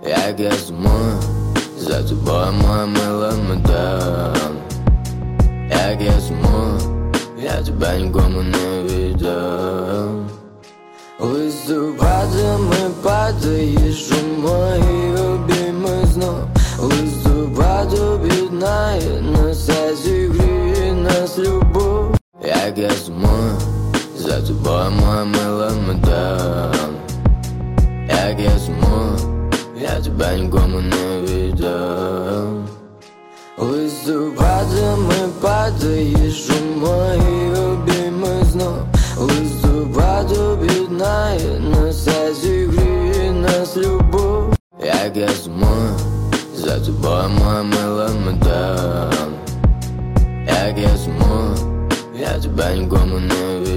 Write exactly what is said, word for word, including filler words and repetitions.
як я сумую за тобою, моя мила мадам. Як я сумую, я тебе нікому не віддам. Листопадами падаєш у мої обійми знов. Листопад об'єднає нас, а зігріє нас любов. Як я сумую за тобою, моя мила мадам. Як я сумую, я тебе нікому не віддам. Листопадами падаєш у мої обійми знов. Листопад об'єднає нас, а зігріє нас любов. Як я сумую за тобою, моя мила мадам. Як я сумую, я тебе нікому не віддам.